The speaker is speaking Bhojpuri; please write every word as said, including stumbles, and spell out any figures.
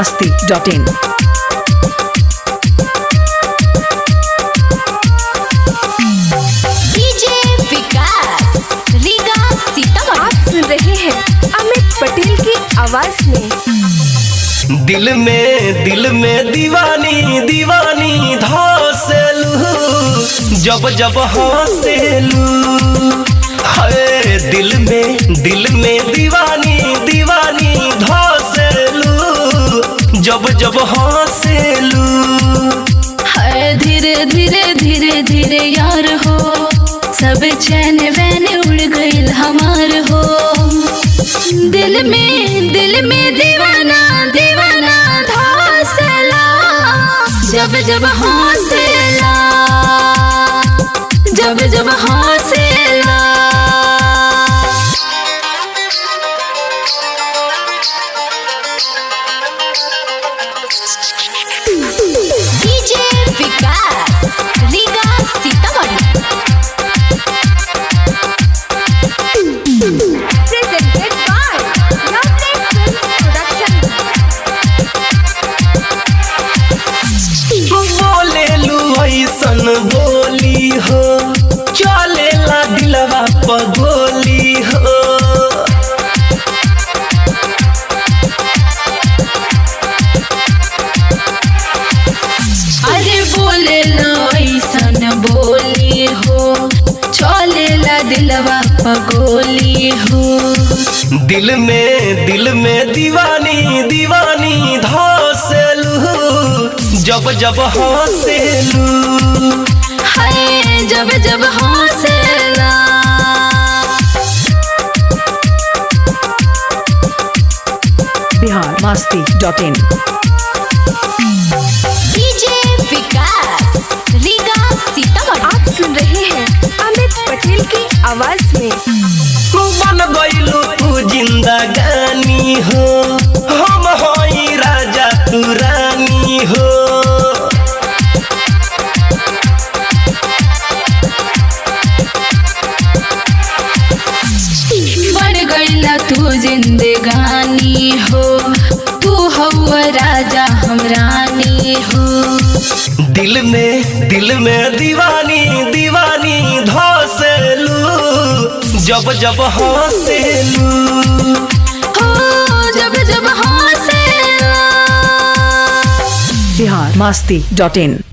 Masti dot in. DJ Vikas Riga Sitamarhi. आप सुन रहे हैं अमित पटेल की आवाज में। दिल में दिल में दीवानी दीवानी धसेलू जब जब हंसेलू। हाय दिल में दिल में दीवानी दीवानी धसेलू जब जब हंसेलू। हाय धीरे धीरे धीरे धीरे यार हो, सब चैन वैन उड़ गइल हमार हो। दिल में दिल में दीवाना दीवाना धसेला जब जब हंसेला जब जब हंसेला। DJ Vikas Riga Sitamarhi. Presented by Lovelet Films Production। बोलेलू ऐसन बोली हो, चलेला दिलवा पर गोली हो। अरे बोले लो ऐसन बोली हो, चलेला दिलवा पगोली हो। दिल में दिल में दीवानी दीवानी धसेलू जब जब हंसेलू। हाय जब जब हंसेला। Bihar Masti dot in. DJ Vikas Riga Sitamarhi. आप सुन रहे हैं अमित पटेल की आवाज में। बन गइलू तू जिंदगानी हो, हम हई राजा तू रानी हो। बन गइला तू जिंदगानी हो, तू हवा राजा हम रानी हो। दिल में दिल में दीवानी दीवानी धसेलू जब जब हंसेलू। हो जब जब हंसेला। बिहार मस्ती डॉट इन।